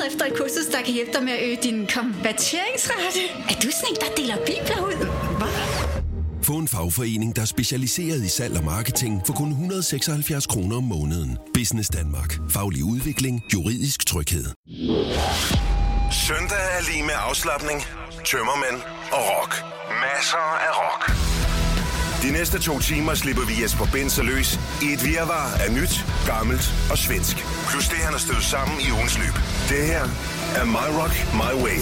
efter et kursus, der kan hjælpe dig med at øge din konverteringsrate. Er du sådan en, der deler bibler ud? Hvad? Få en fagforening, der er specialiseret i salg og marketing for kun 176 kroner om måneden. Business Danmark. Faglig udvikling. Juridisk tryghed. Søndag er lige med afslapning, tømmermænd og rock. Masser af rock. De næste 2 timer slipper vi Jesper Binzer løs i et virvar af nyt, gammelt og svensk. Plus det, han har stødt sammen i ugens løb. Det her er My Rock, My Way.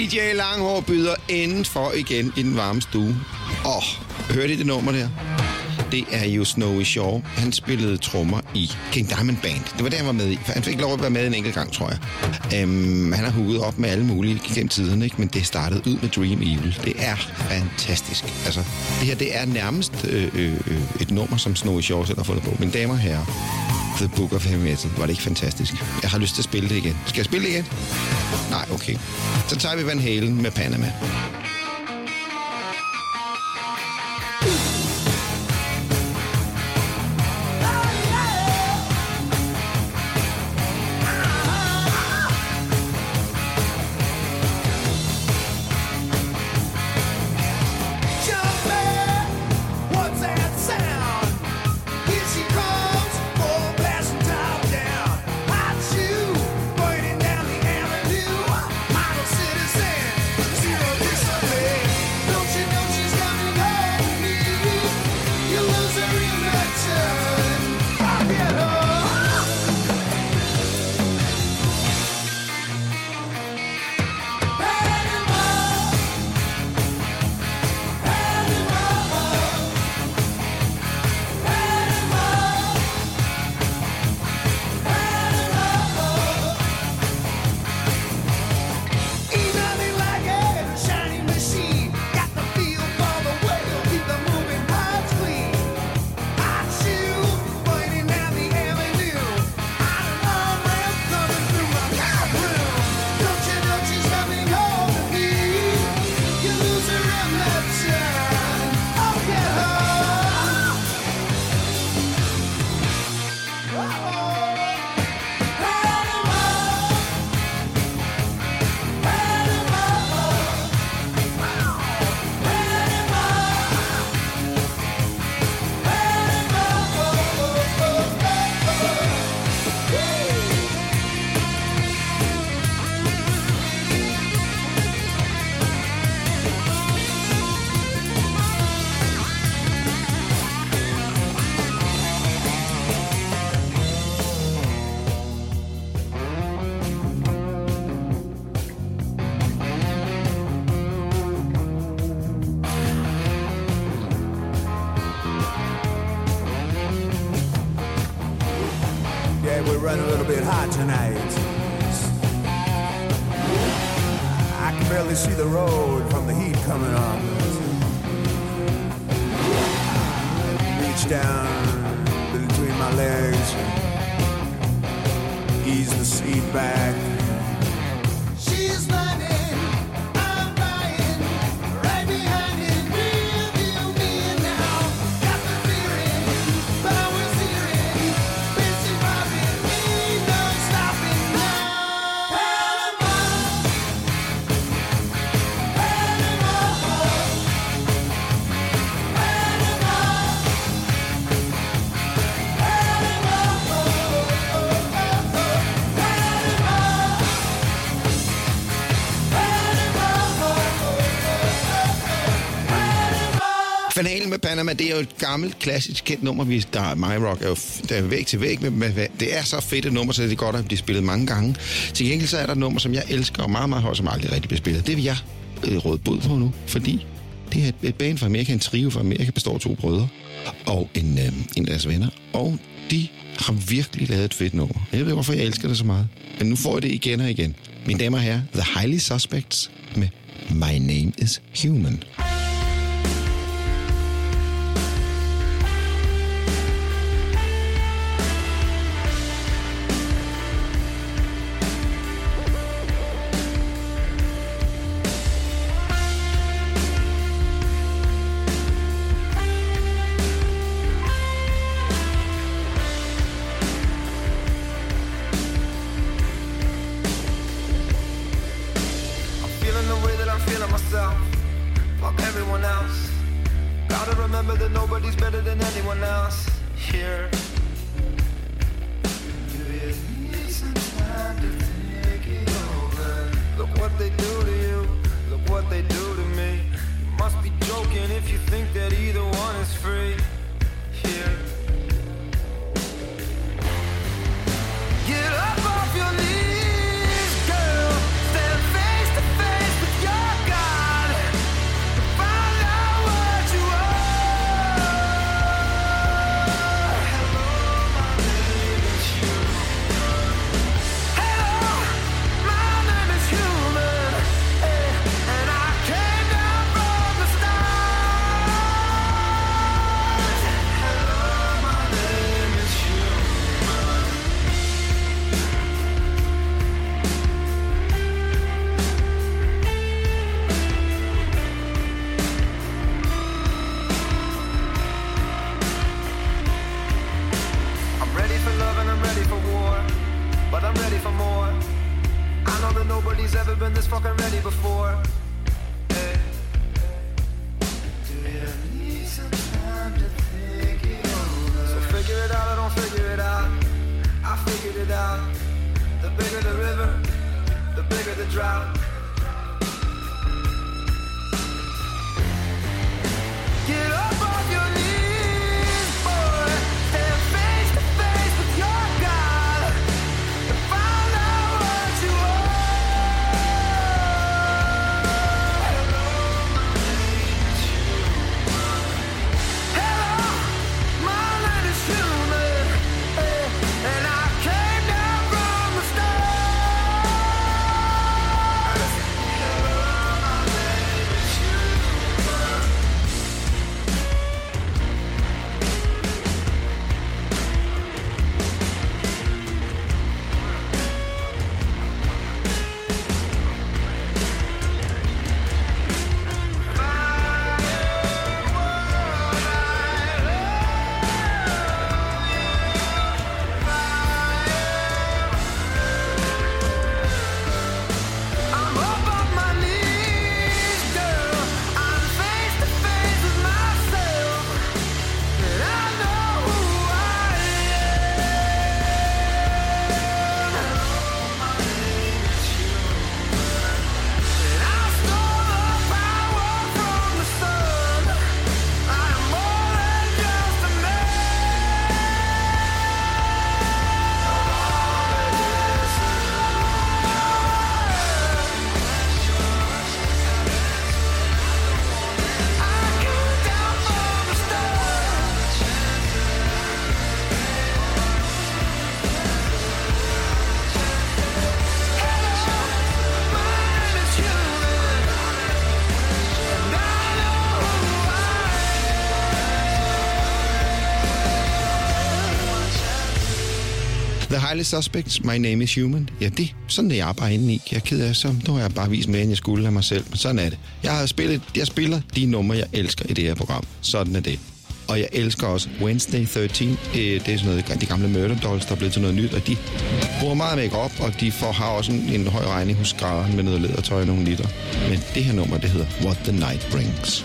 DJ Langhår byder indenfor igen i den varme stue. Hørte I det nummer der? Det er jo Snowy Shaw. Han spillede trommer i King Diamond Band. Det var det, han var med i. Han fik lov at være med en enkelt gang, tror jeg. Han har hugget op med alle mulige gennem tiden, ikke? Men det startede ud med Dream Evil. Det er fantastisk. Altså, det her, det er nærmest et nummer, som Snowy Shaw selv har fundet på. Mine damer og herrer, The Book of Heavy Metal. Var det ikke fantastisk? Jeg har lyst til at spille det igen. Skal jeg spille det igen? Nej, okay. Så tager vi Van Halen med Panama. Running a little bit hot tonight. I can barely see the road from the heat coming up. Reach down between my legs, ease the seat back. She's running, I'm riding, right behind it, rearview mirror now. Got the feeling, powers hearing, busy robbing. Van Halen med Panama, det er jo et gammelt, klassisk kendt nummer. My Rock er jo der væg til væg med. Det er så fedt et nummer, så det er godt at blive spillet mange gange. Til gengæld så er der et nummer, som jeg elsker og meget, meget højt, som aldrig rigtig bliver spillet. Det vil jeg råde bod på nu, fordi det er et band fra Amerika, en trio fra Amerika, består af 2 brødre og en af deres venner. Og de har virkelig lavet et fedt nummer. Jeg ved, hvorfor jeg elsker det så meget. Men nu får jeg det igen og igen. Mine damer og herrer, The Highly Suspects med My Name is Human. Get up off your knees, girl. Stand face to face with I'm ready for more. I know that nobody's ever been this fucking ready before. Hey. Do you need some time to think it over? So figure it out or don't figure it out. I figured it out. The bigger the river, the bigger the drought. Get up off your knees, boy. Stand face to face with your God and find out what you are. Hello, my name is human, and I came down from the stars. Hello, my name is human. I'm up on my knees, girl. I'm face to face with myself, and I know who I am. My name is human, and I stole the power from the sun. I am more than just a The Highly Suspects, My Name is Human. Ja, sådan er jeg bare inde i. Jeg er ked af, så nu har jeg bare vist mere, end jeg skulle af mig selv. Men sådan er det. Jeg spiller de numre, jeg elsker i det her program. Sådan er det. Og jeg elsker også Wednesday 13. Det er sådan noget, de gamle Murder Dolls, der er blevet til noget nyt. Og de bruger meget make-up, og de har også en høj regning hos graderen med noget lædertøj og nogle liter. Men det her nummer, det hedder What the Night Brings.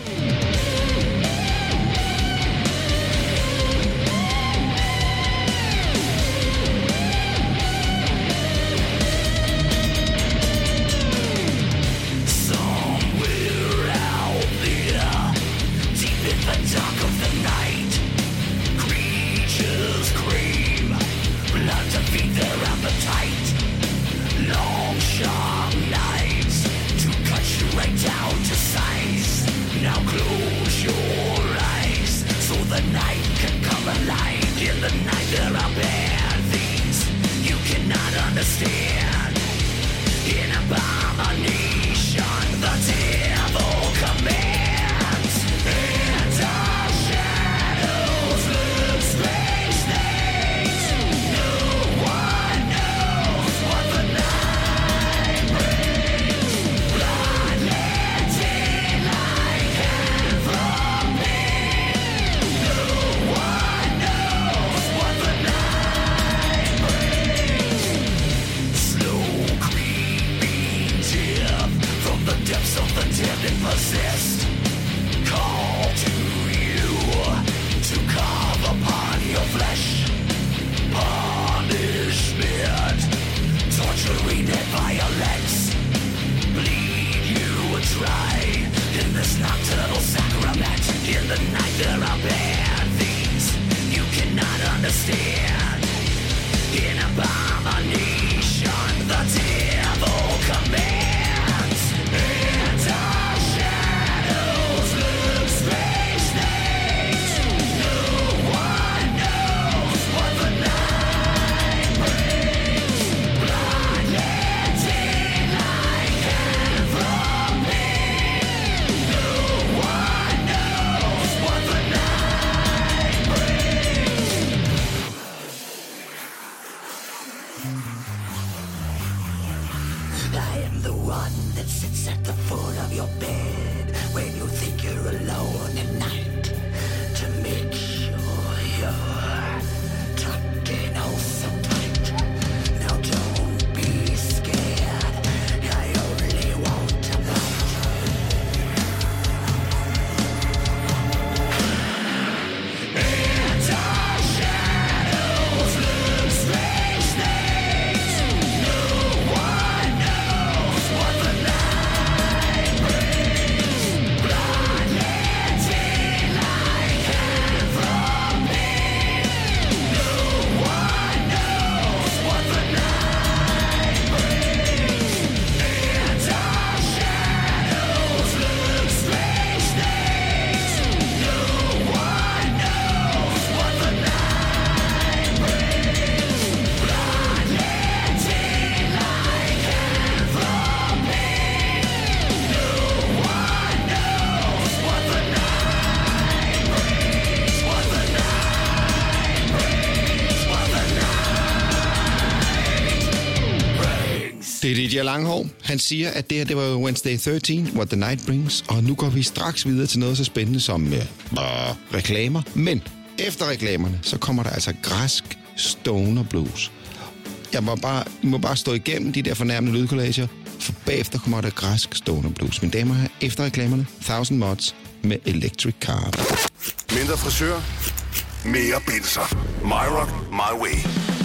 Det er DJ Langhår. Han siger, at det her, det var Wednesday 13, What the Night Brings. Og nu går vi straks videre til noget så spændende som reklamer. Men efter reklamerne, så kommer der altså græsk stoner blues. I må bare stå igennem de der fornærmende lydkollager, for bagefter kommer der græsk stoner blues. Mine damer her, efter reklamerne, 1000 Mods med Electric Car. Mindre frisør, mere binser. My Rock, my way.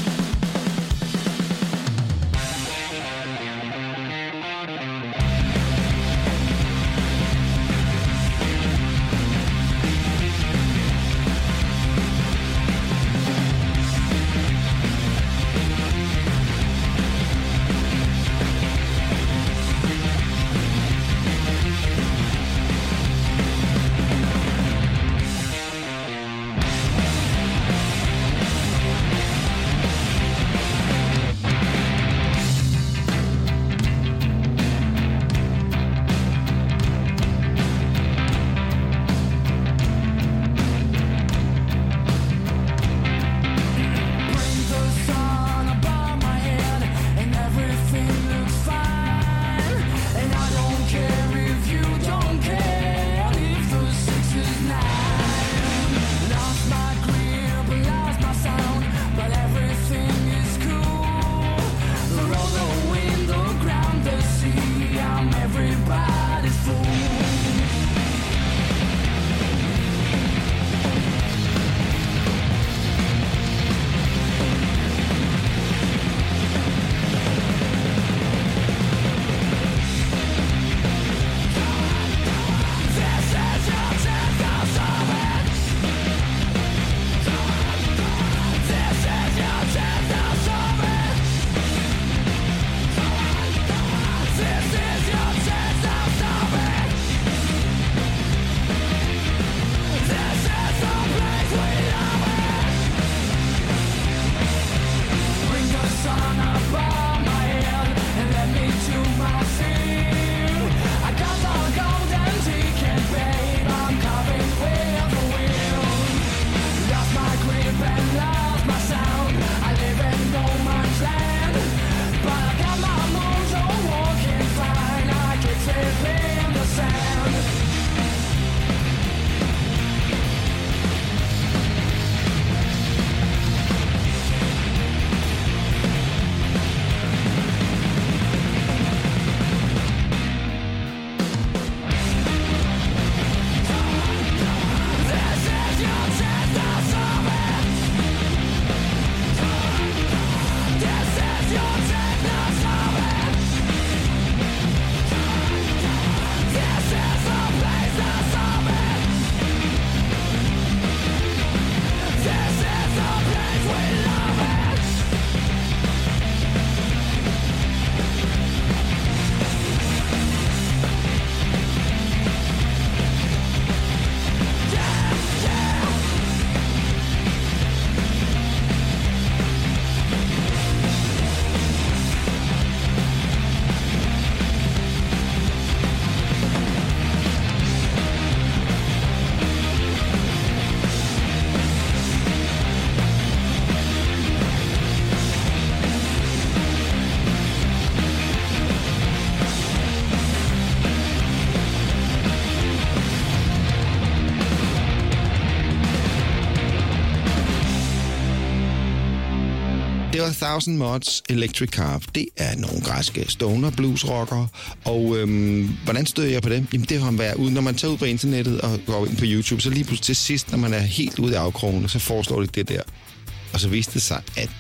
Det var 1000 Mods Electric Car. Det er nogle græske stoner bluesrockere. Og hvordan støder jeg på det? Jamen det har været ude. Når man tager ud på internettet og går ind på YouTube, så lige pludselig til sidst, når man er helt ude i afkrogene, så foreslår de det der. Og så viste det sig, at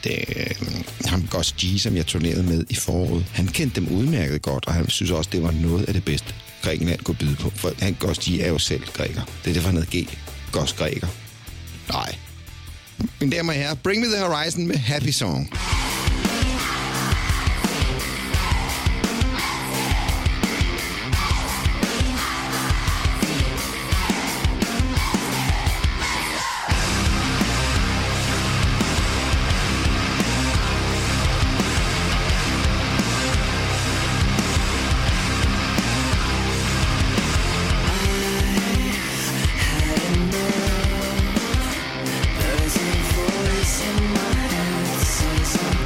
ham Gus G, som jeg turnerede med i foråret, han kendte dem udmærket godt, og han synes også, det var noget af det bedste, Grækenland kunne byde på. For Gus G er jo selv græker. Det er derfor, han hedder G. Gus Græker. Nej. Mine damer og herrer, Bring Me The Horizon med Happy Song. There's a voice in my head that says I'm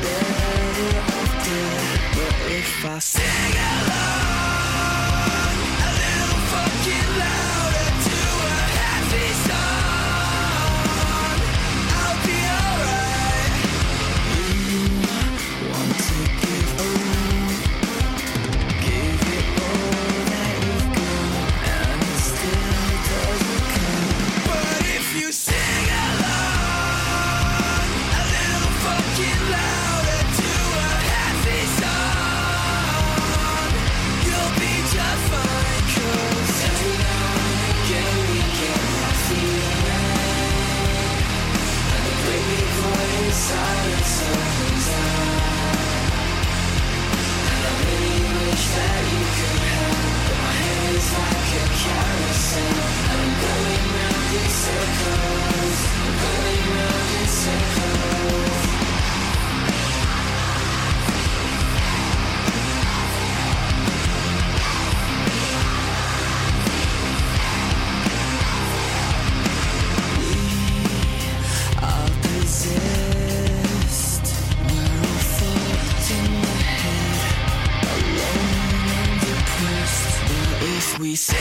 We sing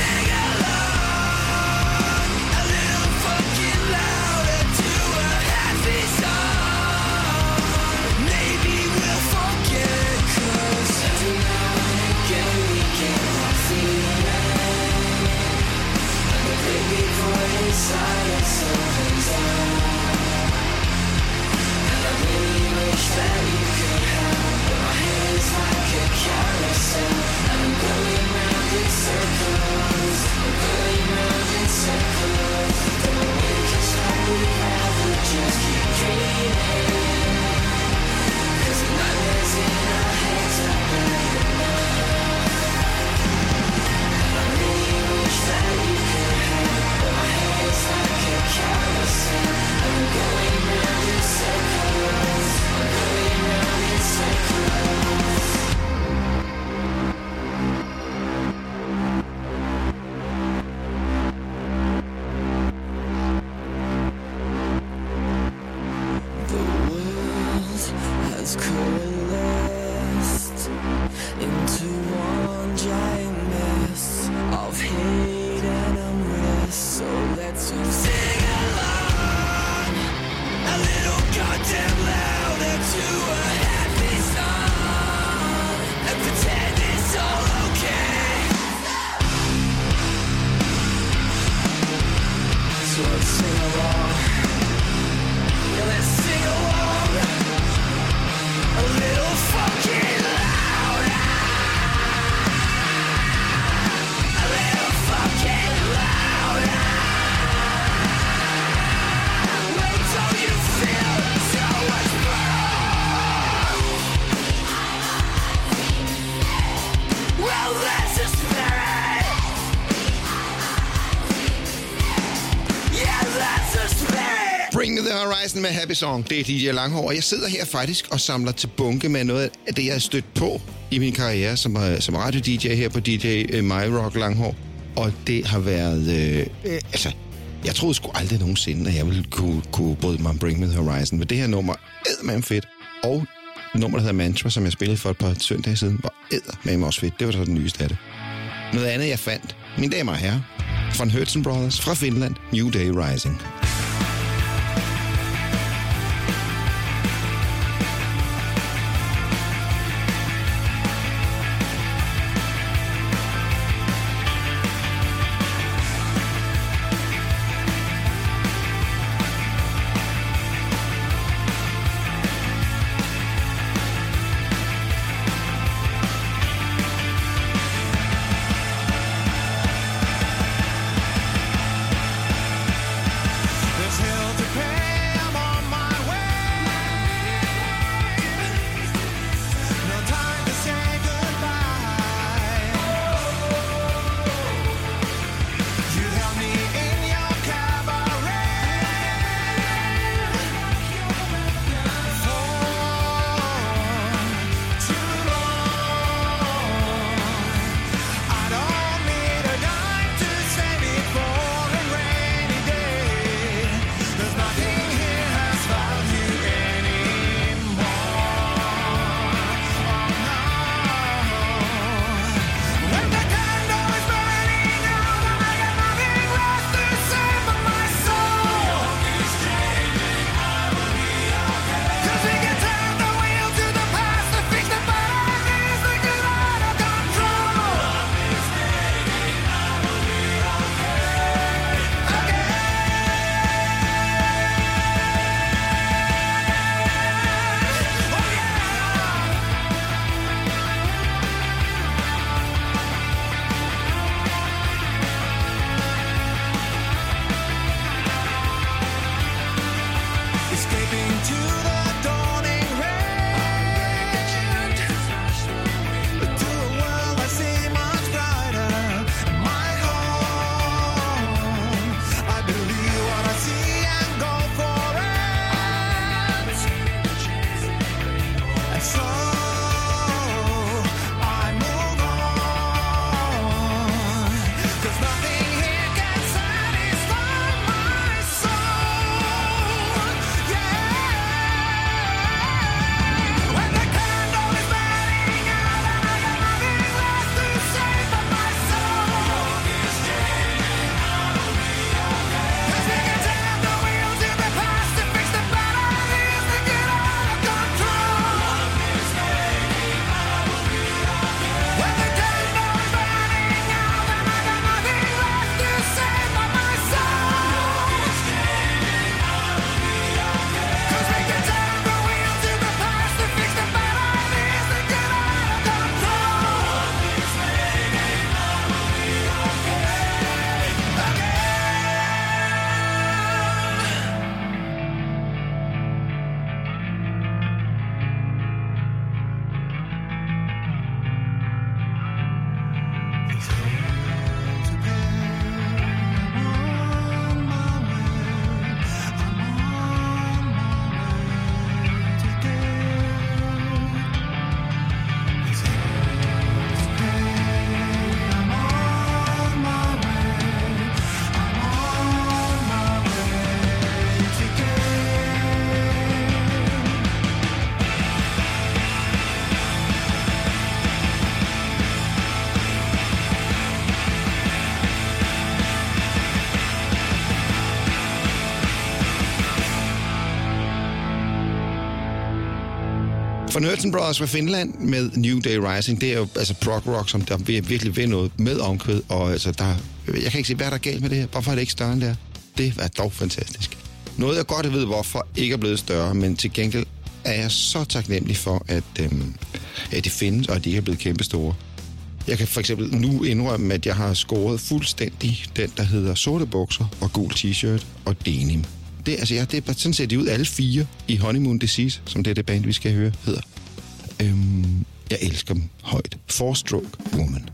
along a little fucking louder to a happy song. Maybe we'll forget, 'cause every now and again we get that feeling, and the baby void inside us opens up. And I really wish that you could help, but my head is like a carousel, and I'm going round in circles, I'm going round in circles. Don't know when it can stop, we'd rather just keep dreaming, 'cause the nightmares in our heads are bad enough. And I really wish that you could help, but my head is like a carousel, and I'm going round in circles, I'm going round in circles. Has coalesced into one giant mess of hate and unrest. So let's sing along a little goddamn louder to a happy song and pretend it's all okay. So let's sing along. Yeah, let's sing along. A little fucking louder. A little fucking louder. Well, don't you feel so much better? Well, that's the spirit. Yeah, that's the spirit. Bring the Horizon med Happy Song. Det er DJ Langhår, og jeg sidder her faktisk og samler til bunke med noget af det, jeg har stødt på i min karriere som radio-DJ her på DJ My Rock Langhår. Og det har været... jeg troede sgu aldrig nogensinde, at jeg ville kunne bryde mig Bring Me The Horizon. Men det her nummer eddermame fedt. Og nummer, der hedder Mantra, som jeg spillede for et par søndage siden, var eddermame også fedt. Det var så den nyeste af det. Noget andet, jeg fandt, mine damer og herrer, von Hertzen Brothers fra Finland, New Day Rising. For Nerds Brothers fra Finland med New Day Rising, det er jo altså prog rock, som der virkelig vil noget med omkvæd, og altså jeg kan ikke se, hvad der er galt med det her. Hvorfor er det ikke større end det her? Det var dog fantastisk. Noget jeg godt ved, hvorfor ikke er blevet større, men til gengæld er jeg så taknemmelig for, at det findes, og at de ikke er blevet kæmpestore. Jeg kan for eksempel nu indrømme, at jeg har scoret fuldstændig den, der hedder sorte bukser og gul t-shirt og denim. Det er bare sådan set de ud alle 4 i Honeymoon Disease, som det band, vi skal høre, hedder. Jeg elsker dem højt. 4-Stroke Woman.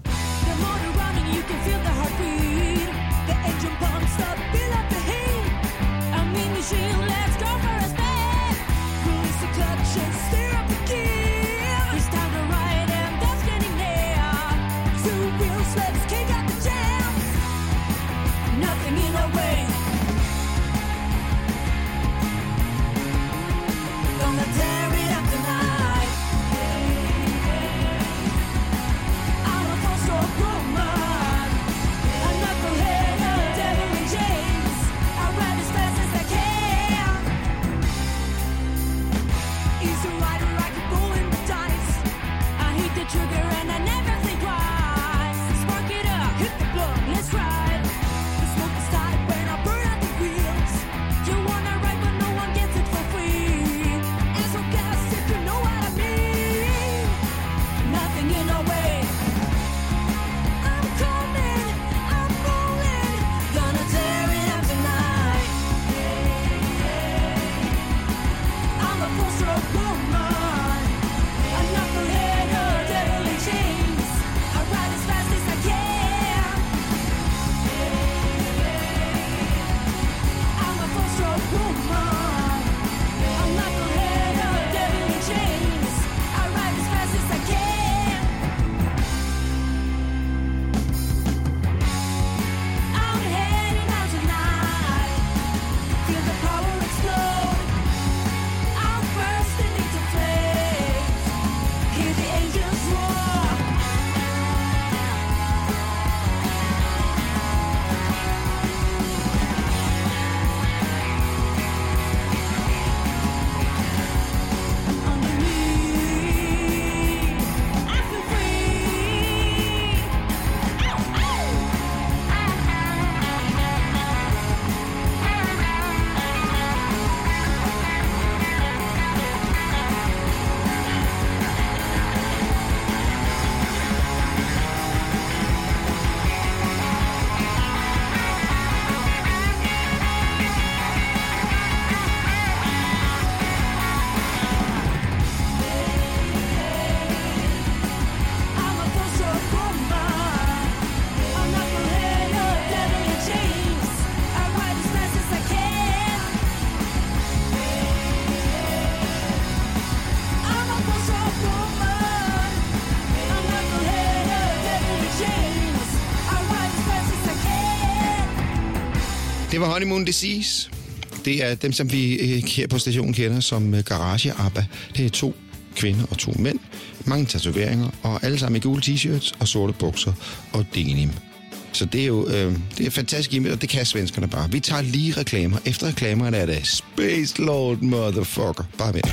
Det var Honeymoon Disease. Det er dem, som vi her på stationen kender som Garage ABBA. Det er 2 kvinder og 2 mænd. Mange tatoveringer, og alle sammen i gule t-shirts og sorte bukser og denim. Så det er jo det er fantastisk, og det kan svenskerne bare. Vi tager lige reklamer. Efter reklamerne er det Space Lord Motherfucker. Bare vent.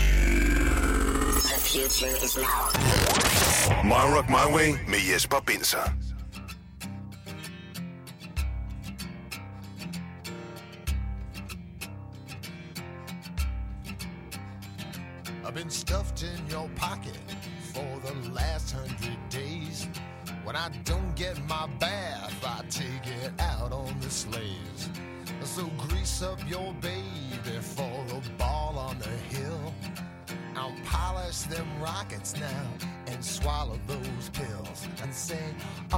My Rock My Way med Jesper Binzer. I've been stuffed in your pocket for the last 100 days. When I don't get my bath, I take it out on the slaves. So grease up your baby for a ball on the hill. I'll polish them rockets now and swallow those pills and say, oh.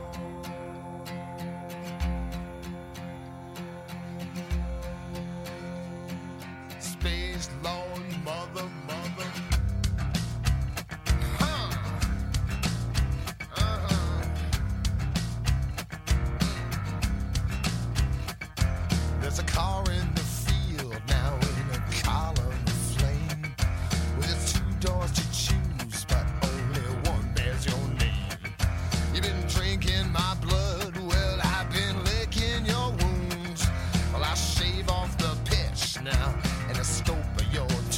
Space Lord, mother. There's a car in the field now in a column of flame with 2 doors to choose, but only one bears your name. You've been drinking my blood, well, I've been licking your wounds. Well, I shave off the pitch now and a scope of your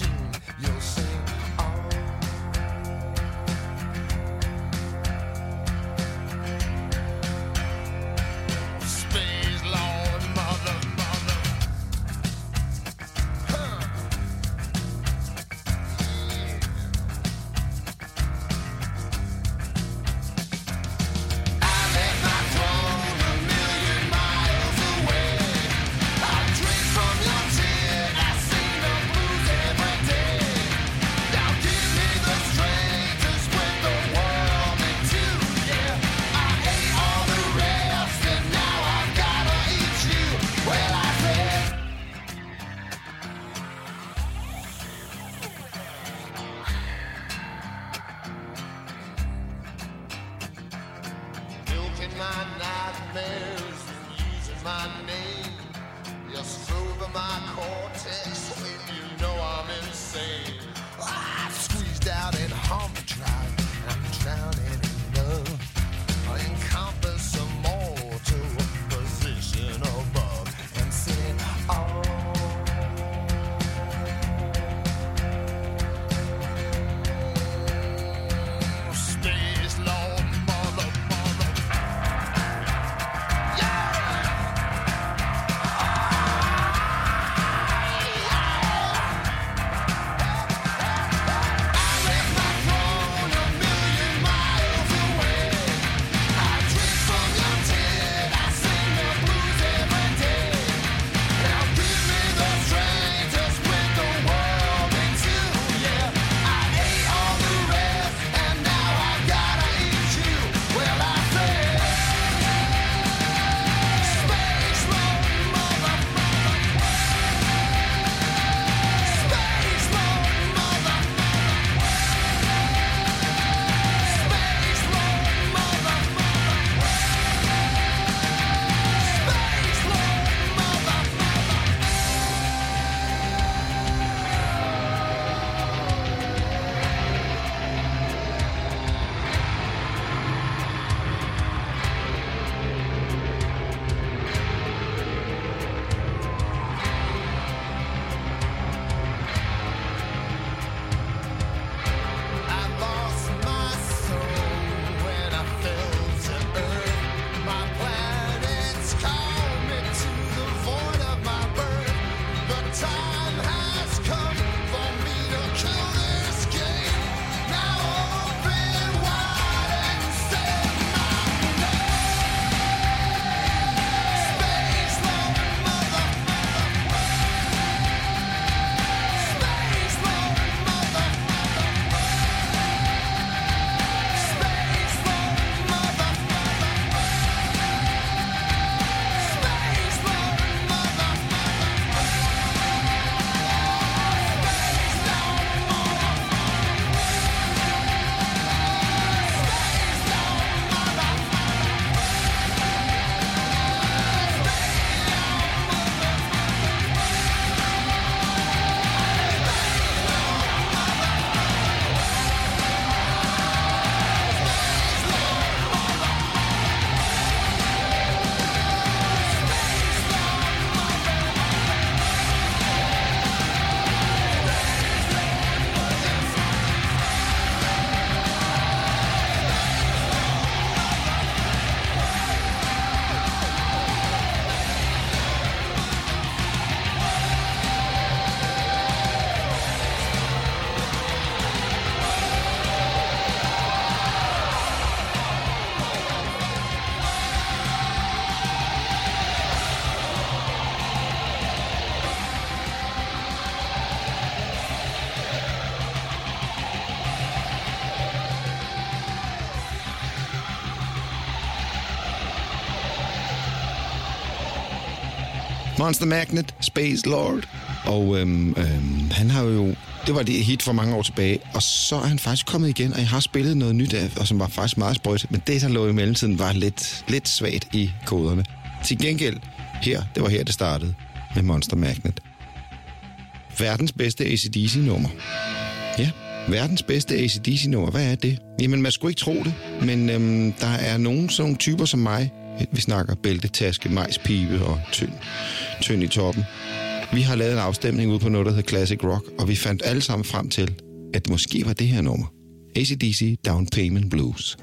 Monster Magnet, Space Lord. Og han har jo... Det var det hit for mange år tilbage, og så er han faktisk kommet igen, og jeg har spillet noget nyt af, og som var faktisk meget sprødt, men det, der lå i mellemtiden, var lidt svagt i koderne. Til gengæld, det var her, det startede med Monster Magnet. Verdens bedste AC/DC-nummer. Ja, verdens bedste AC/DC-nummer. Hvad er det? Jamen, man skulle ikke tro det, men der er nogle sådan typer som mig. Vi snakker bæltetaske, majspibe og tynd i toppen. Vi har lavet en afstemning ude på noget, der hedder Classic Rock, og vi fandt alle sammen frem til, at det måske var det her nummer. AC/DC Down Payment Blues.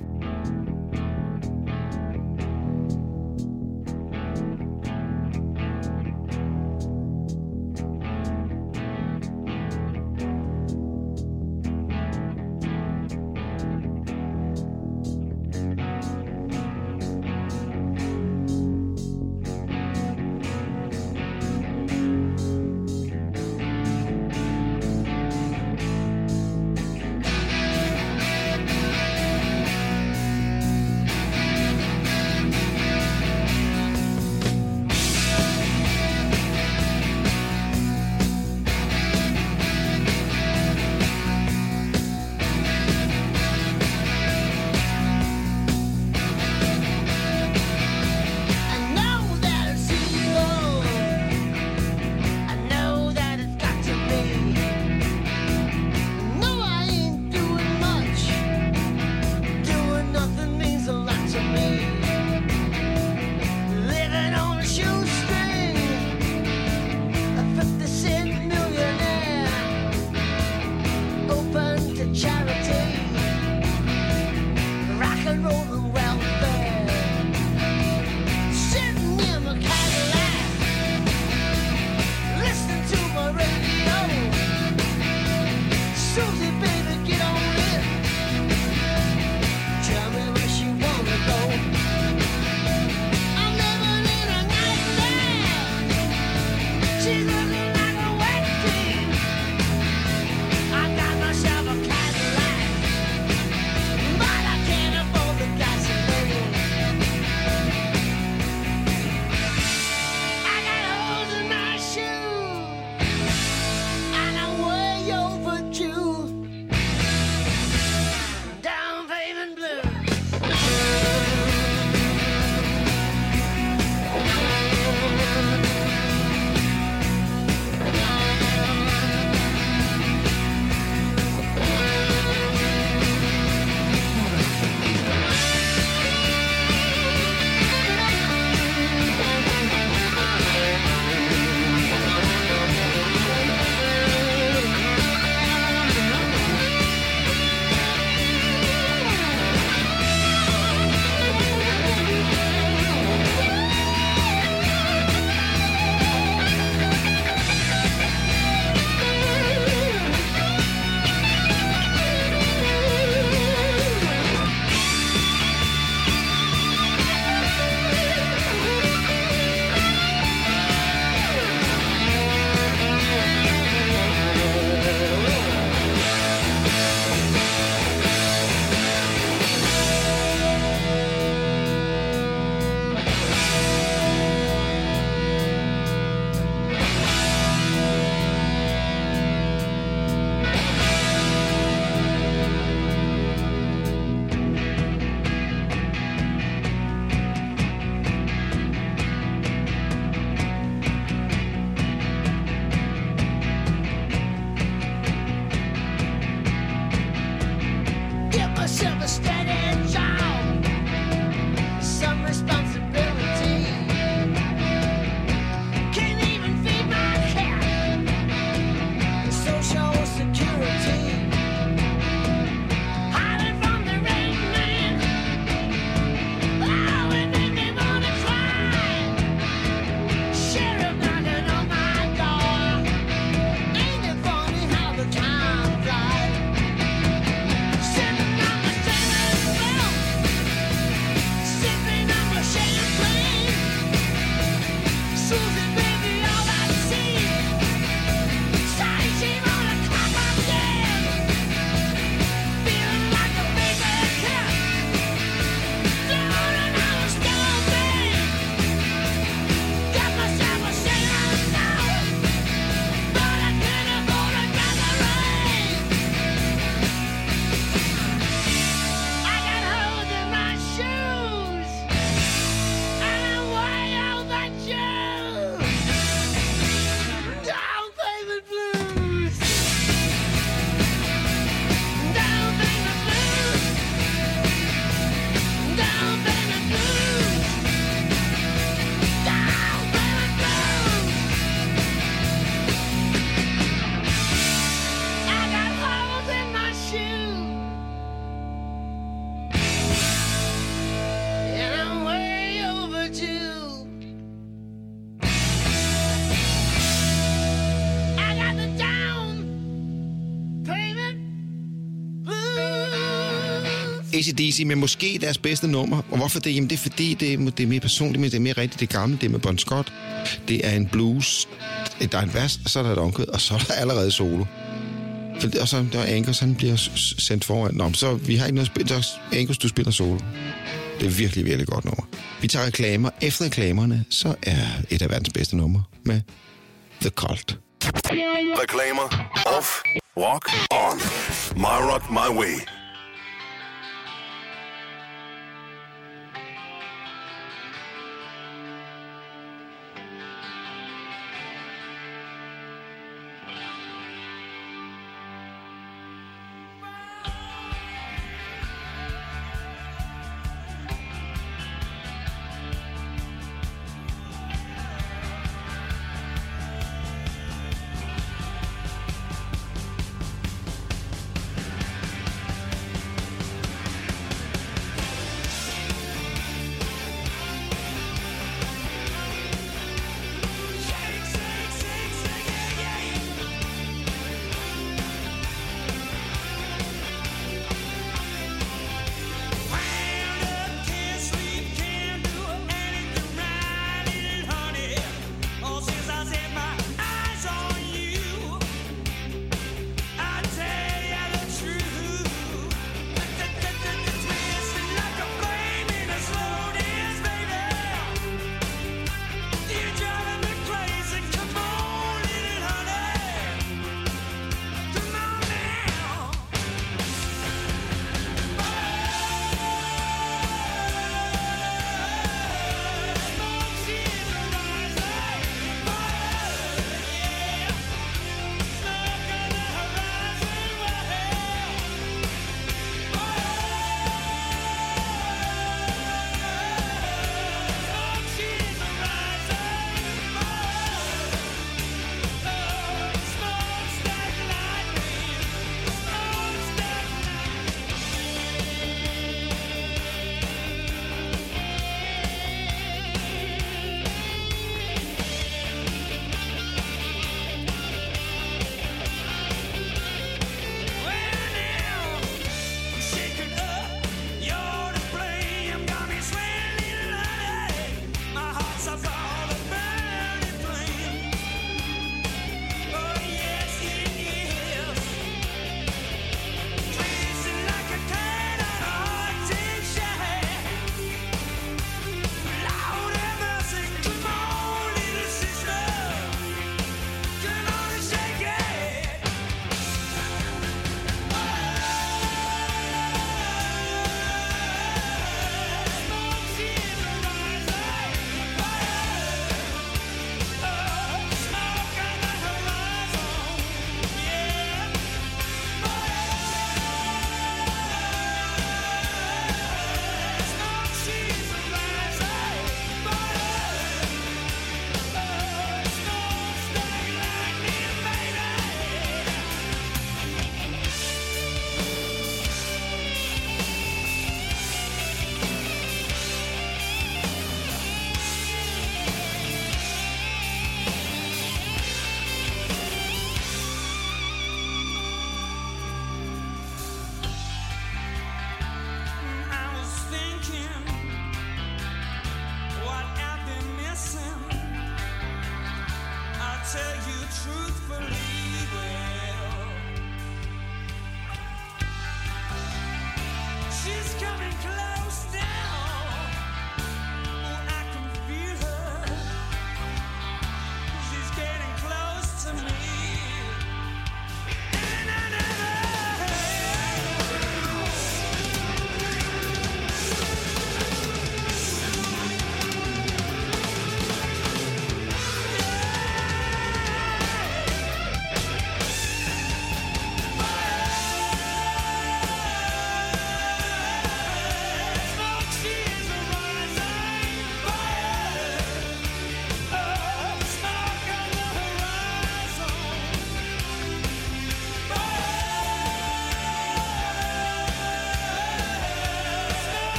AC/DC med måske deres bedste nummer. Og hvorfor det? Jamen det er fordi, det er mere personligt, men det er mere rigtigt. Det gamle, det er med Bon Scott. Det er en blues. Der er en vers, og så er der et omkvæd, og så er der allerede solo. Og så der er Angus, han bliver sendt foran. Nå, så vi har ikke noget spil. Angus, du spiller solo. Det er virkelig, virkelig godt nummer. Vi tager reklamer. Efter reklamerne, så er et af verdens bedste numre med The Cult. Reklamer. Off. Rock. On. My Rock, My Way.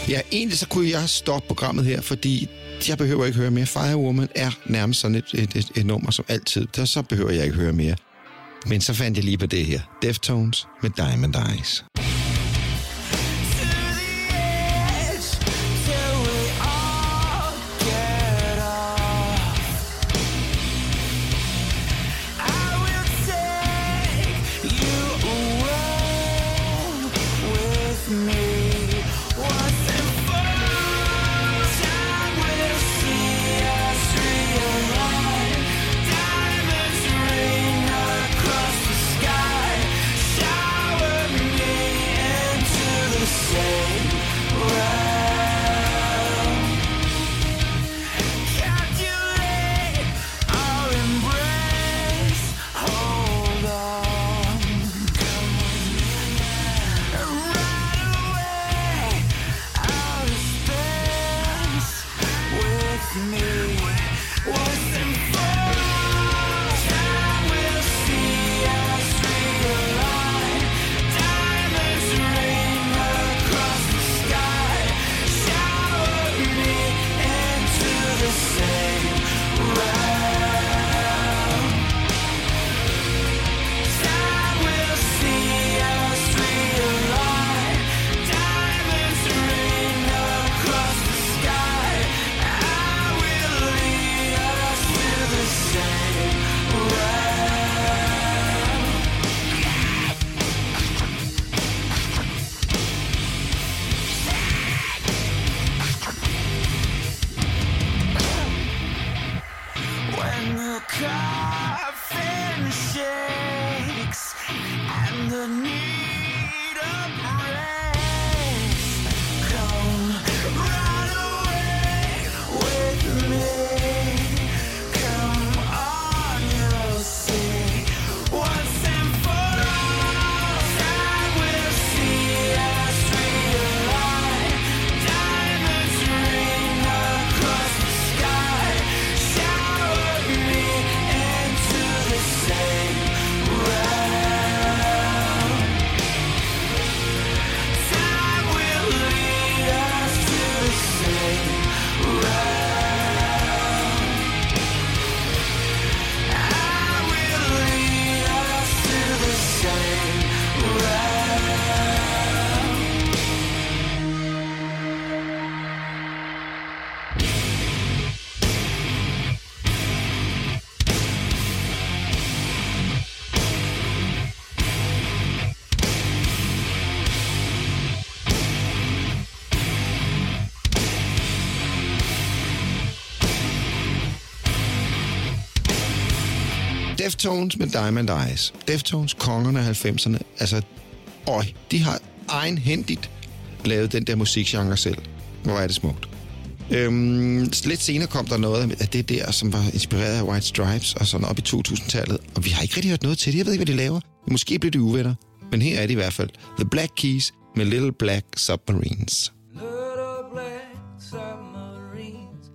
Ja, egentlig så kunne jeg stoppe programmet her, fordi jeg behøver ikke høre mere. Firewoman er nærmest sådan et nummer som altid. Så behøver jeg ikke høre mere. Men så fandt jeg lige på det her. Deftones med Diamond Eyes. Deftones med Diamond Eyes. Deftones, kongerne af 90'erne. Altså, de har egenhændigt lavet den der musikgenre selv. Hvor er det smukt. Lidt senere kom der noget af det der, som var inspireret af White Stripes og sådan op i 2000-tallet. Og vi har ikke rigtig hørt noget til det. Jeg ved ikke, hvad de laver. Måske bliver det uvenner. Men her er det i hvert fald. The Black Keys med Little Black Submarines. Little black submarines,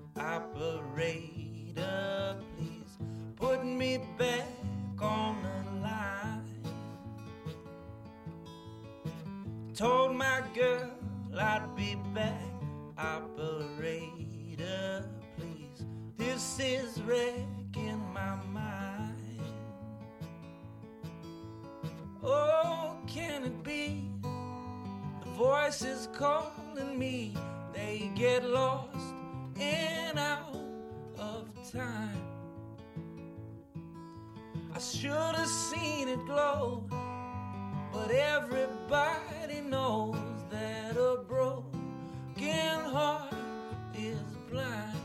operator, please put me back on the line. Told my girl I'd be back, operator, please. This is wrecking my mind. Oh, can it be? The voices calling me, they get lost and out of time. I should have seen it glow, but everybody knows that a broken heart is blind.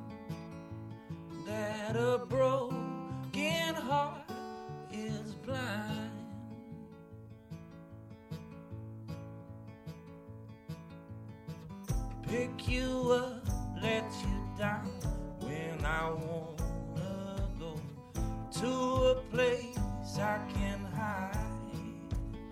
That a broken heart is blind. Pick you up, let you down when I wanna go to a place I can hide.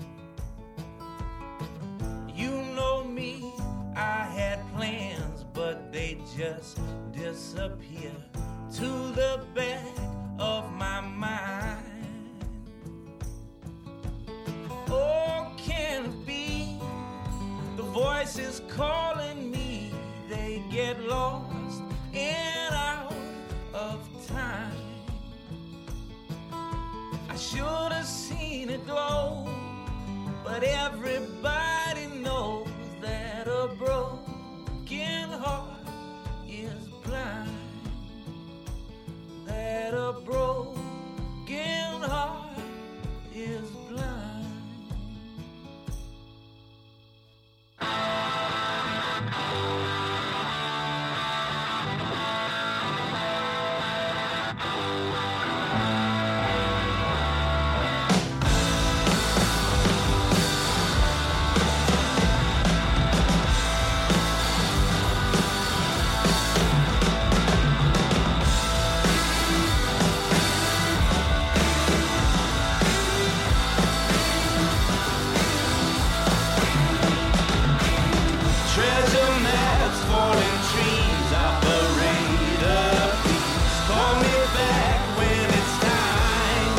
You know me, I had plans, but they just disappear to the back of my mind. Oh, can it be the voices voices calling me, they get lost and out of time. I should have seen it glow, but everybody knows that a broken heart is blind. That a broken heart is blind. Treasure maps, falling trees, operator, please call me back when it's time.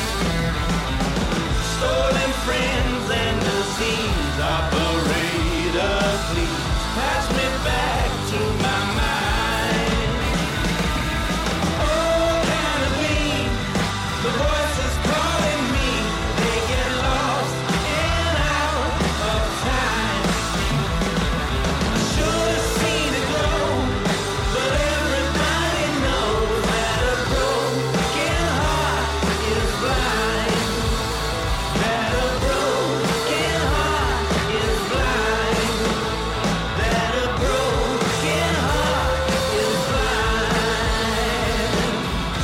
Stolen friends and disease, operator, please pass me back to my mind. Oh, can it be the voices calling me? They get lost and out of time. Should have seen it glow, but everybody knows that a broken heart is blind. That a broken heart is blind. That a broken heart is blind.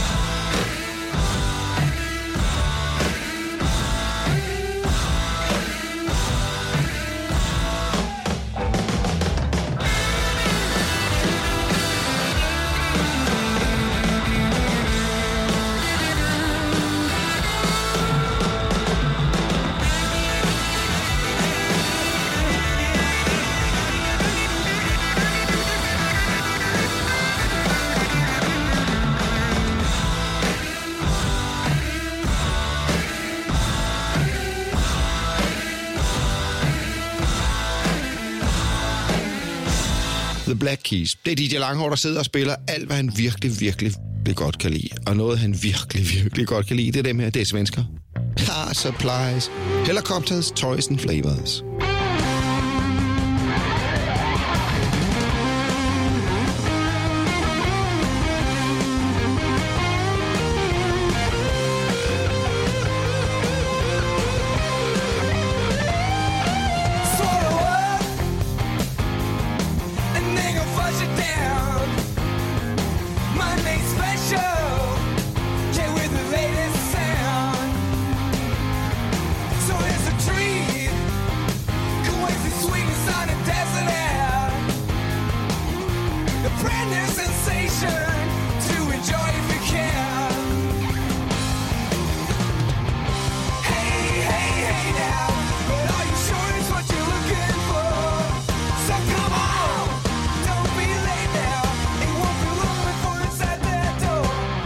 The Black Keys. Det er DJ Langhård, der sidder og spiller alt, hvad han virkelig godt kan lide. Og noget, han virkelig godt kan lide, det er dem her, det er svensker. Car Supplies, Helicopters, Toys and Flavors. Swallow up, and they gon' flush it down. Monday special, yeah, with the latest sound. So there's a treat, crazy sweetness on a desert air. The brand new sensation to enjoy if you can. Hey now, but are you sure it's what you're looking for? So come on, don't be late now. It won't be long before it's at that door.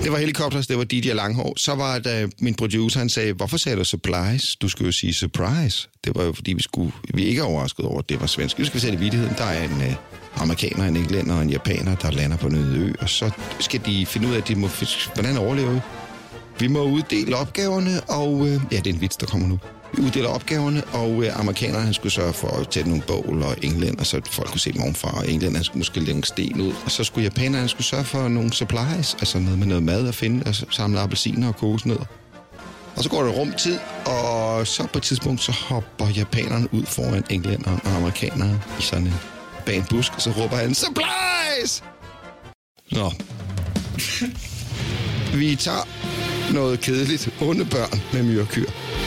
Det var Helicopters, det var DJ Langhår. Så var der min producer, han sagde, hvorfor sagde du supplies? Du skulle jo sige surprise. Det var jo fordi, vi ikke er overrasket over, at det var svensk. Vi skal sætte i vittigheden. Der er en amerikaner, en englænder og en japaner, der lander på en øde ø, og så skal de finde ud af, hvordan overlever vi. Vi må uddele opgaverne, og ja, det er en vits, der kommer nu. Vi uddeler opgaverne, og amerikanerne han skulle sørge for at tænde nogle bål, og englænder, så folk kunne se dem ovenfra, og englænder skulle måske lægge en sten ud. Og så skulle japanerne skulle sørge for nogle supplies, altså noget med noget mad at finde, og samle appelsiner og kokosnødder. Og så går det rumtid, og så på et tidspunkt, så hopper japanerne ud foran englænderne og amerikanerne i sådan en bag en busk, og så råber han, supplies! Nå. Vi tager noget kedeligt, onde børn med myrekyr.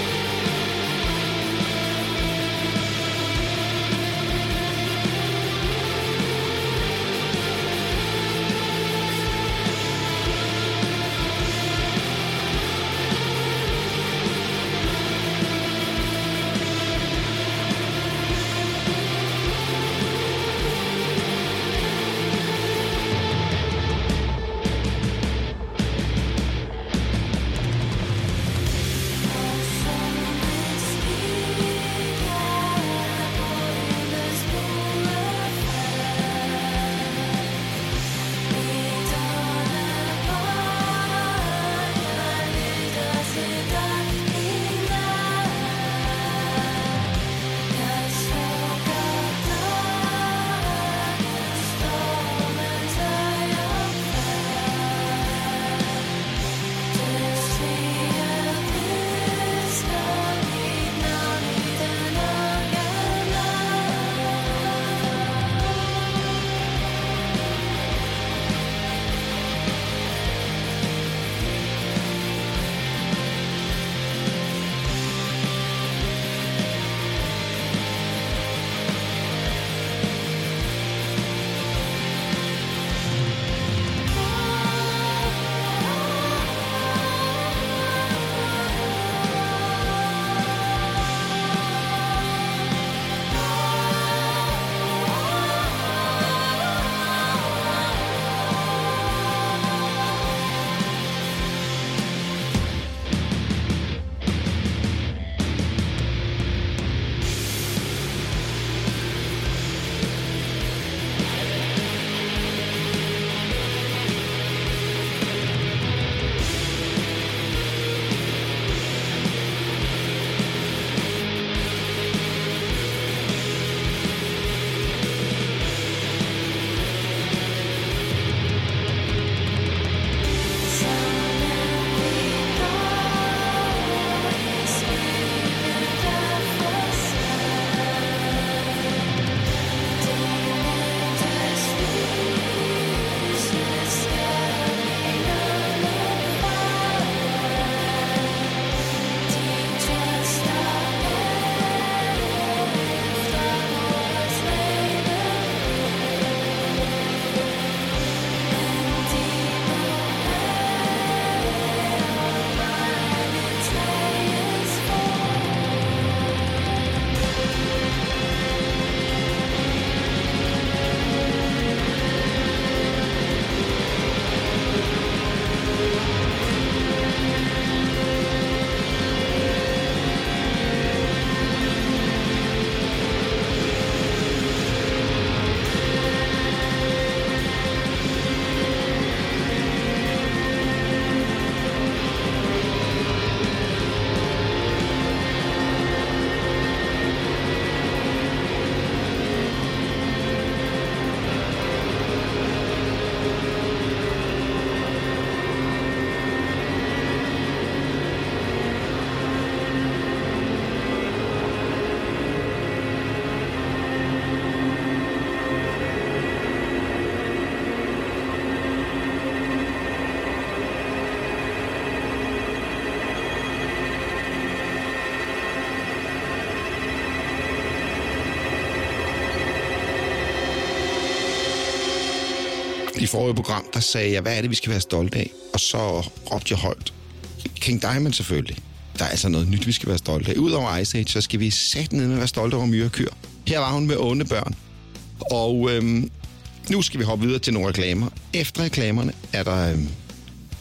I forrige program, der sagde jeg, hvad er det, vi skal være stolte af? Og så råbte jeg højt. King Diamond selvfølgelig. Der er altså noget nyt, vi skal være stolte af. Udover Ice Age, så skal vi sætte ned med at være stolte over myrekyr. Her var hun med onde børn. Og nu skal vi hoppe videre til nogle reklamer. Efter reklamerne er der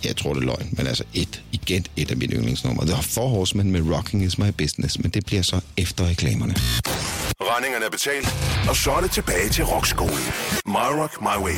Jeg tror, det er løgn, men altså igen et af mine yndlingsnumre. The Four Horsemen med Rocking Is My Business, men det bliver så efter reklamerne. Regningerne er betalt, og så er det tilbage til rockskolen. My Rock, My Way.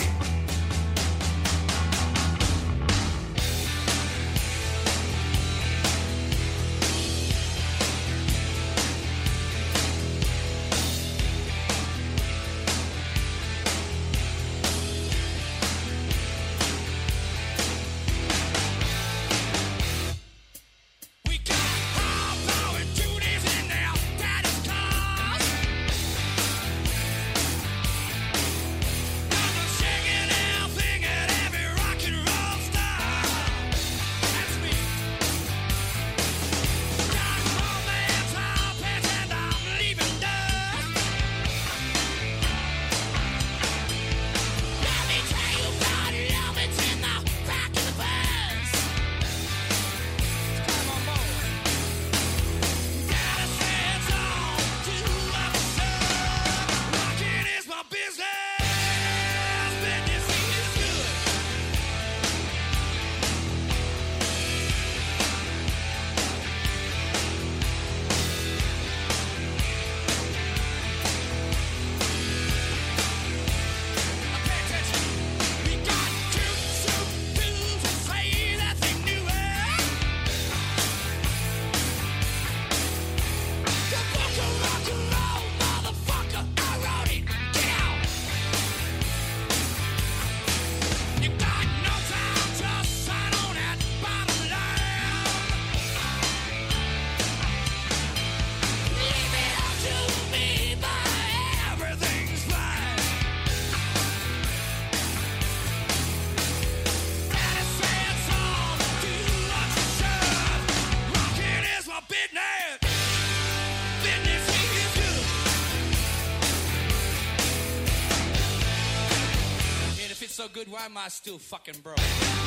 So good, why am I still fucking broke?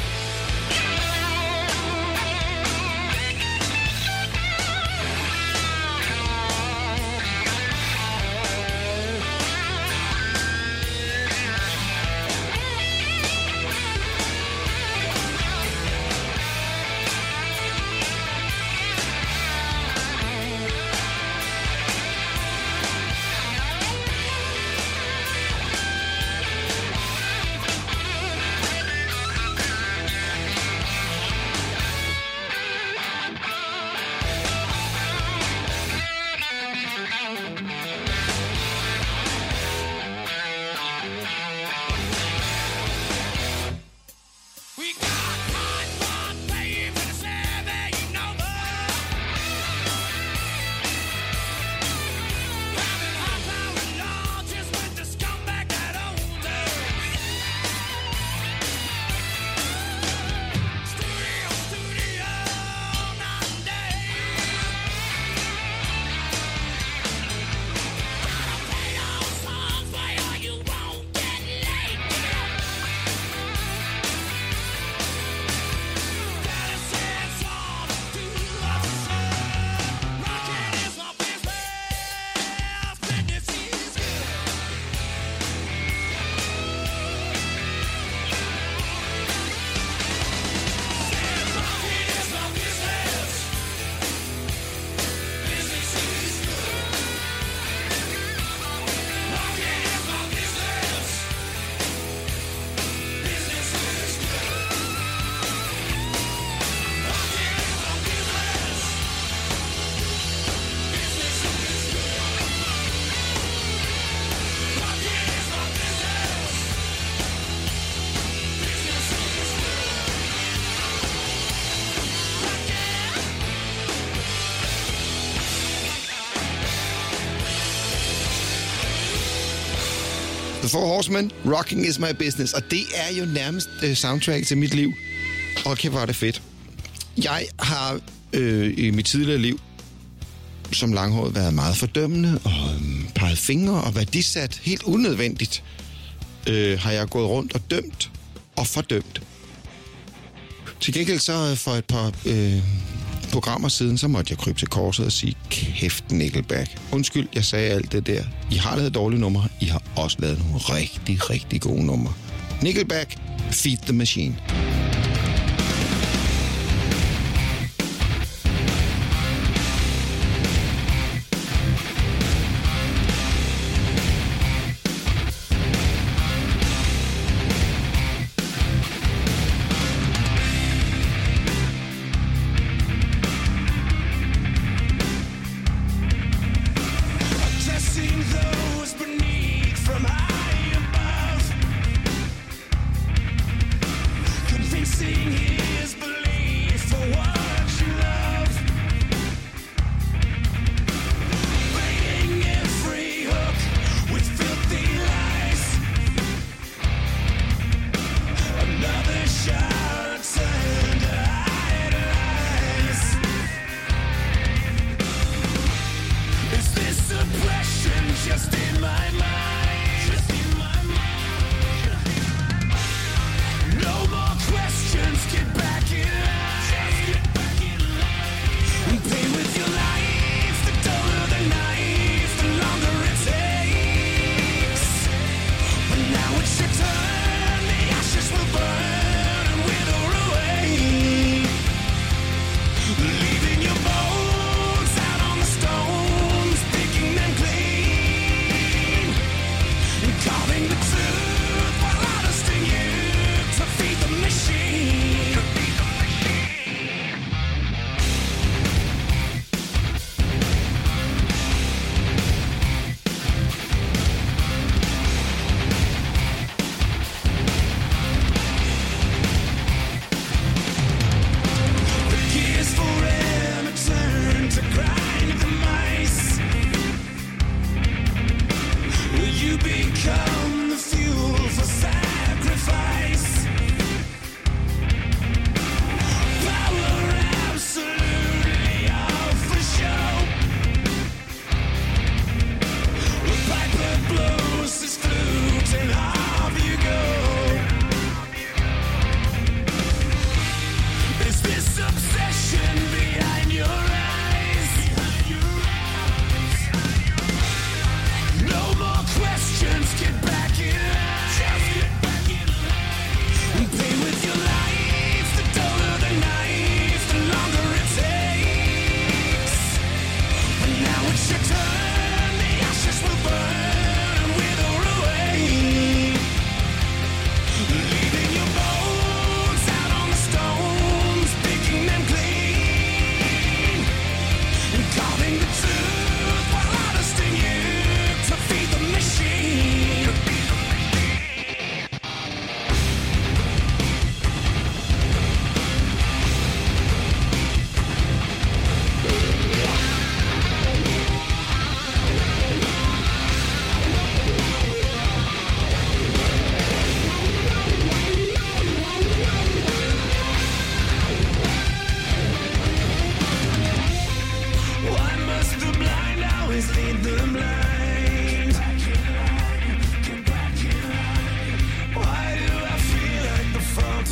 The Four Horsemen, Rocking Is My Business. Og det er jo nærmest soundtrack til mit liv. Og kæft, var det fedt. Jeg har i mit tidligere liv som langhåret været meget fordømmende og peget fingre og værdisat helt unødvendigt. Har jeg gået rundt og dømt og fordømt. Til gengæld så for et par programmer siden, så måtte jeg krybe til korset og sige, kæft Nickelback. Undskyld, jeg sagde alt det der. I har lavet dårlige numre, I har også lavet nogle rigtig, rigtig gode numre. Nickelback, Feed the Machine.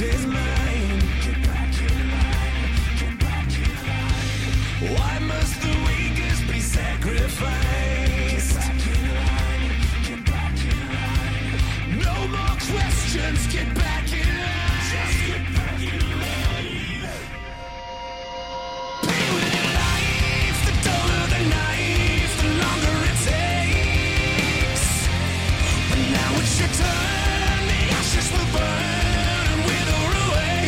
is mine. Get back in line. Get back in line. Why must the weakest be sacrificed? Get back in line. Get back in line. No more questions. Get back in line. Just get back in line. Pay with your life. The duller the knife, the longer it takes. But now it's your turn. The ashes will burn and wither away,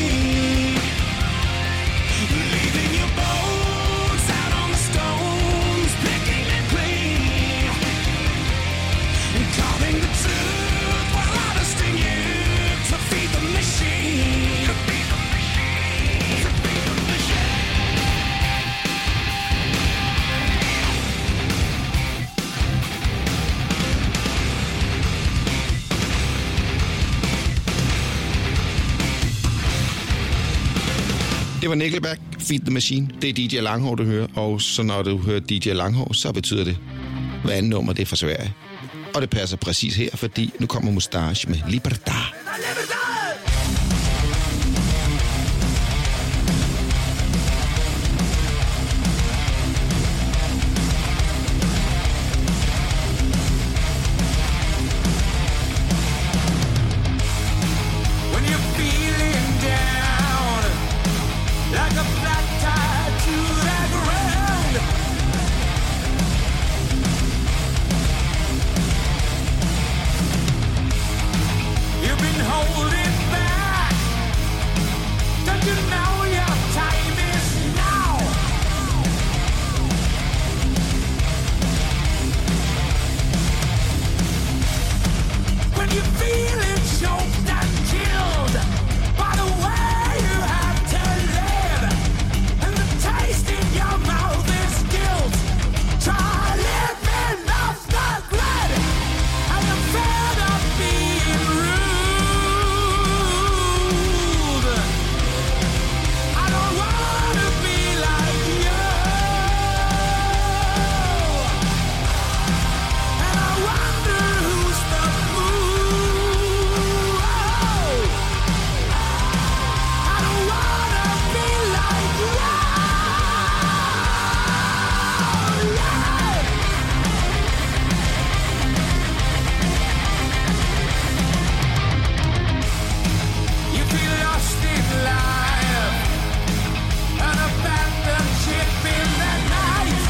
leaving your bones out on the stones, picking them clean, carving the truth while harvesting you to feed the machine. To feed the machine. To feed the machine. Det var Nickelback, Feed the Machine. Det er DJ Langhår, du hører. Og så når du hører DJ Langhår, så betyder det, hvad andet nummer det er fra Sverige. Og det passer præcis her, fordi nu kommer Mustache med Libertad. When you're feeling down, like a flat tire to the ground, you've been holding back. Don't you know your time is now? When you feel it choked and killed by the way you have to live, and the taste in your mouth is guilt, try living off the grid, and you're fed up being rude. I don't wanna be like you, and I wonder who's the fool. I don't wanna be like you. You feel lost in life, an abandoned ship in the night.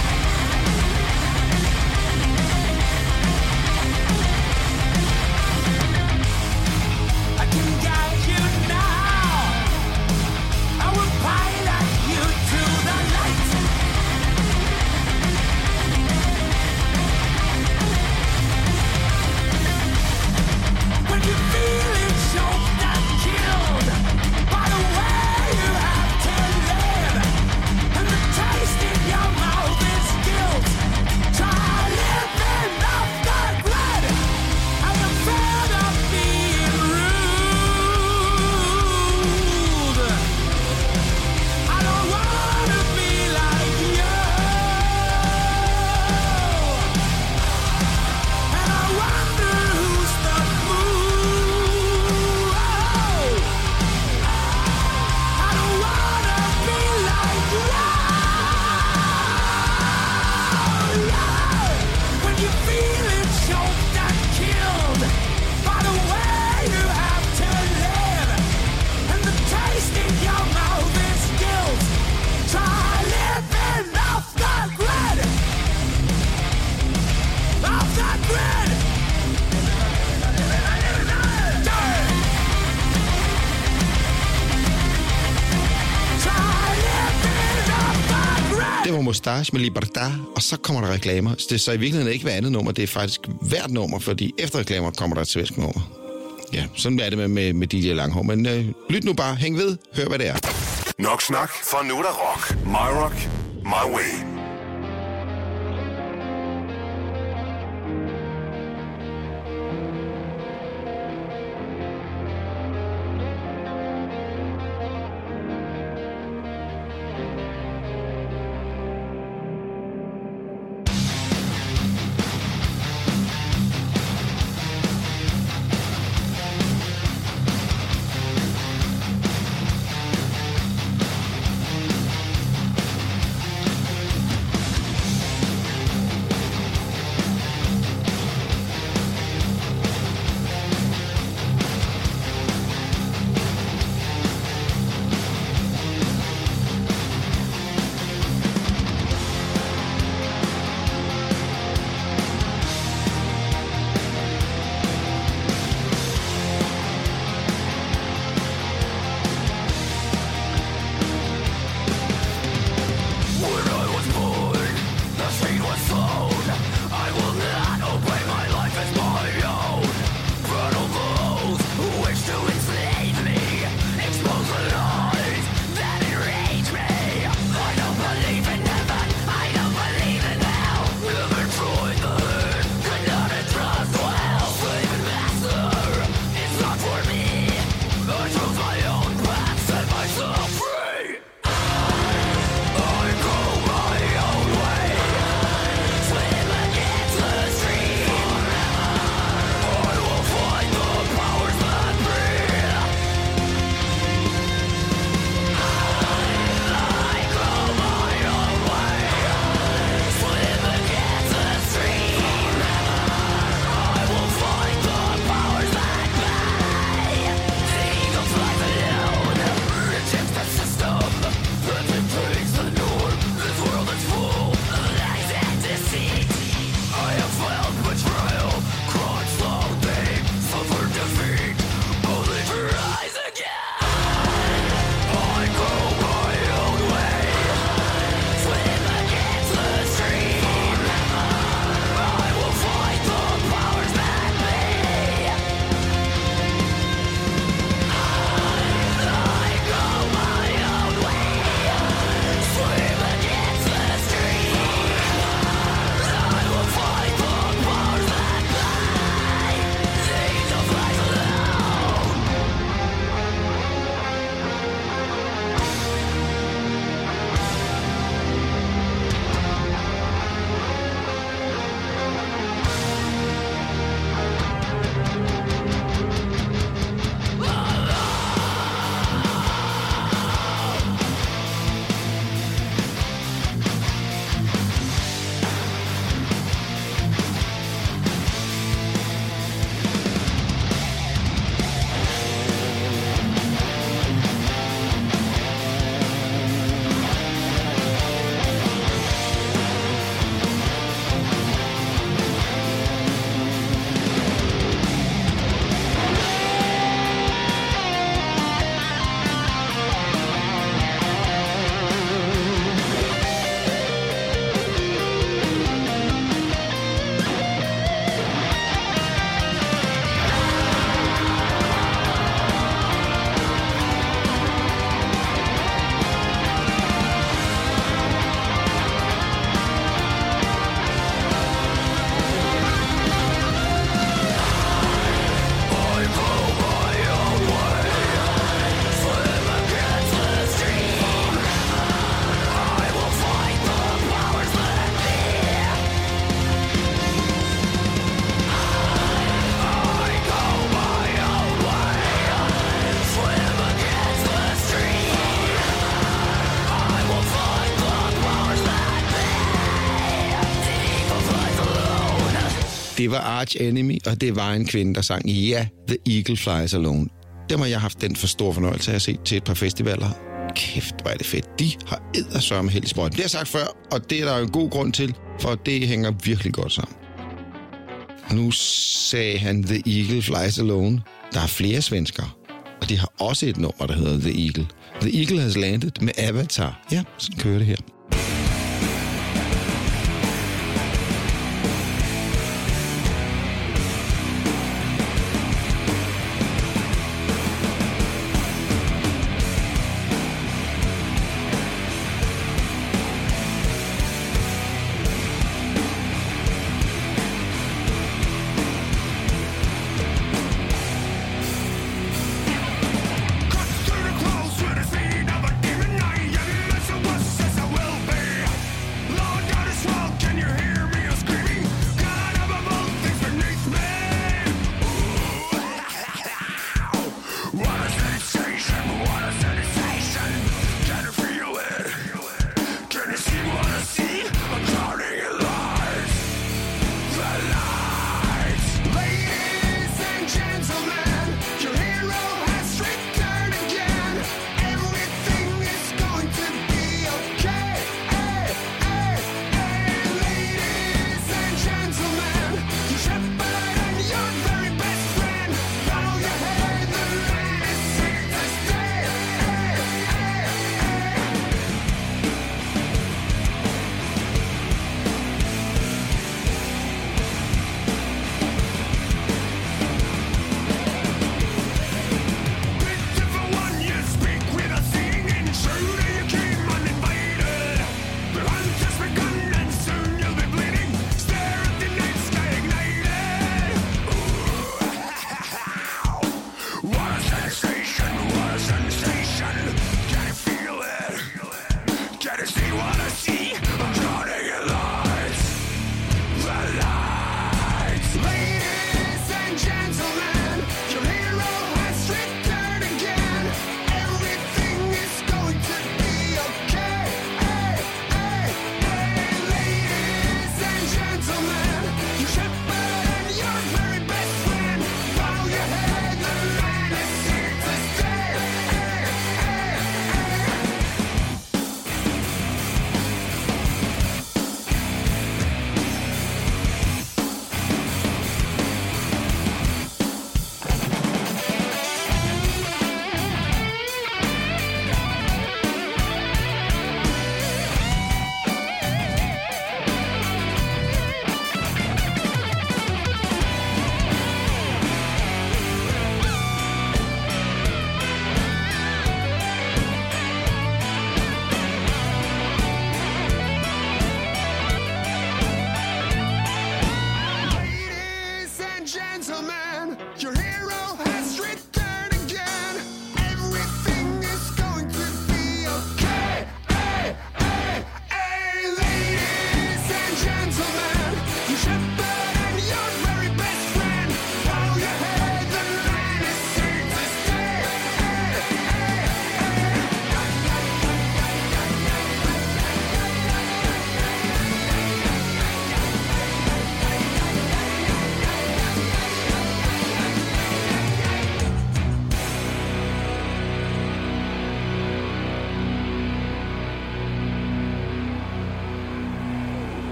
I can guide you now. I will pilot you to the light. When you feel it choked and killed by the way you have to live, and the taste in your mouth is guilt, try living off the grid, and you're fed up being rude. I don't wanna be like you, and I wonder who's the fool. I don't wanna be like you. When you feel it choked and killed by the way you have to live, and the taste in your mouth is guilt, try living off the grid. Off the grid. Try living off the grid. Det var Mustache med Libertad, og så kommer der reklamer. Så det er så i virkeligheden ikke hver andet nummer, det er faktisk hvert nummer, fordi efter reklamer kommer der et svensk nummer. Ja, sådan er det med DJ Langhår. Men lyt nu bare, hæng ved, hør hvad det er. Nok snak, for nu er der rock. My rock, my way. Det var Arch Enemy, og det var en kvinde, der sang ja, The Eagle Flies Alone. Dem har jeg haft den for stor fornøjelse af at se til et par festivaler. Kæft, hvor er det fedt. De har eddersørme held i sprøjten. Det har jeg sagt før, og det er der jo en god grund til, for det hænger virkelig godt sammen. Nu sagde han The Eagle Flies Alone. Der er flere svenskere, og de har også et nummer, der hedder The Eagle. The Eagle Has Landed med Avatar. Ja, sådan kører det her.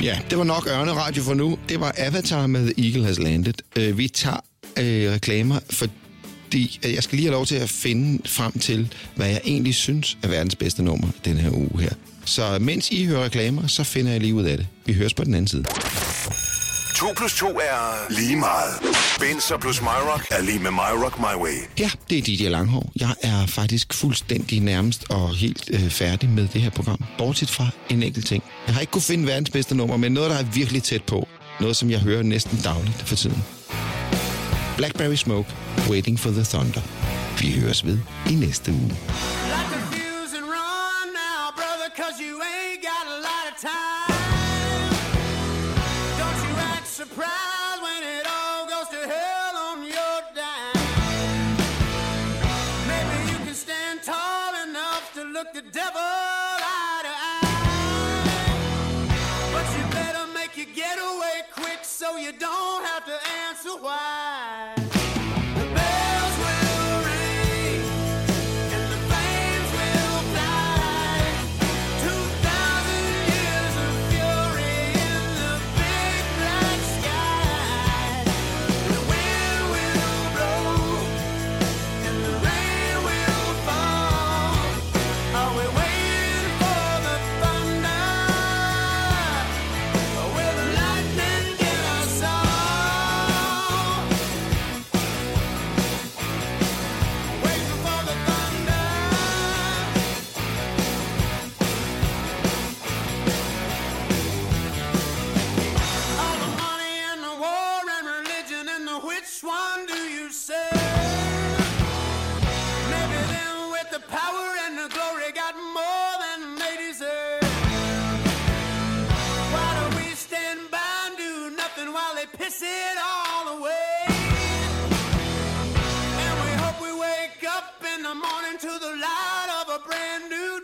Ja, det var nok ørneradio for nu. Det var Avatar med Eagle Has Landed. Vi tager reklamer, fordi jeg skal lige have lov til at finde frem til, hvad jeg egentlig synes er verdens bedste nummer den her uge her. Så mens I hører reklamer, så finder jeg lige ud af det. Vi høres på den anden side. 2 + 2 er lige meget. Benzer plus MyRock er lige med MyRock My Way. Ja, det er Didier Langhår. Jeg er faktisk fuldstændig nærmest og helt færdig med det her program. Bortset fra en enkelt ting. Jeg har ikke kunnet finde verdens bedste nummer, men noget, der er virkelig tæt på. Noget, som jeg hører næsten dagligt for tiden. Blackberry Smoke, Waiting for the Thunder. Vi høres ved i næste uge. Like the fuse and run now, brother, 'cause you ain't got a lot of time. Don't you act surprised when it all goes to hell on your dime. Maybe you can stand tall enough to look the devil eye to eye. But you better make your getaway quick so you don't have to answer why. Piss it all away, and we hope we wake up in the morning to the light of a brand new